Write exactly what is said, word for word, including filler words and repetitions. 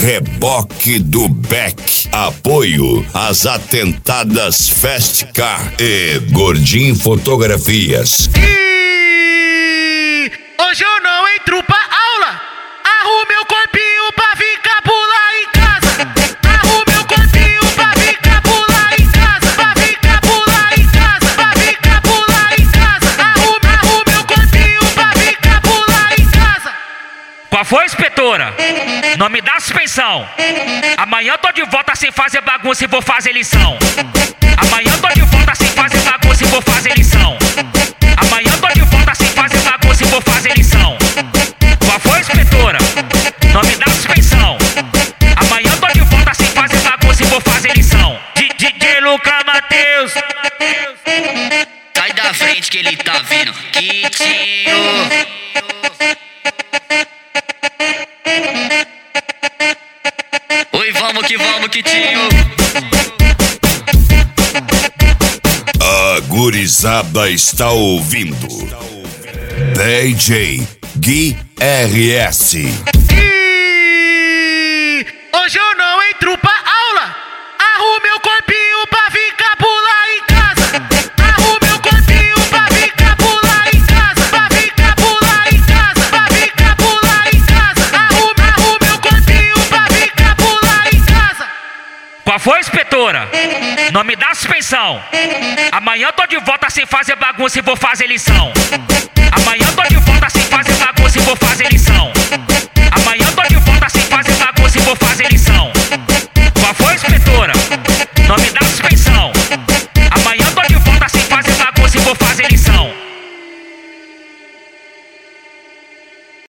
Reboque do Beck. Apoio às atentadas Fast Car e Gordinho Fotografias. E hoje eu não entro pra aula. Arrume meu corpinho pra ficar pular em casa. Arrume meu corpinho pra ficar pular em casa. Pra ficar pular em casa. Pra ficar pular em casa. Arrume, arrume meu corpinho pra ficar pular em casa. Qual foi, inspetora? Não me dá suspensão. Amanhã eu tô de volta sem fazer bagunça e vou fazer lição. Amanhã eu tô de volta sem fazer bagunça e vou fazer lição. Amanhã eu tô de volta sem fazer bagunça e vou fazer lição. Qual foi, inspetora? Não me dá suspensão. Amanhã eu tô de volta sem fazer bagunça e vou fazer lição. D J Lucas Matheus. Sai da frente que ele tá vindo. Kitinho. Oi, vamos que vamos, Kitinho. A gurizada está ouvindo D J Gui R S. E hoje eu não entro pra aula. Arrume meu corpinho pra ficar pular em casa. Arrume meu corpinho pra ficar pular em casa. Pra ficar pular em casa. Pra ficar pular em casa. Arrume, arrume meu corpinho pra ficar pular em casa. Qual foi, inspetora? Não me dá suspensão. Amanhã eu tô de volta sem fazer bagunça e vou fazer lição. Amanhã eu tô de volta sem fazer bagunça e vou fazer lição.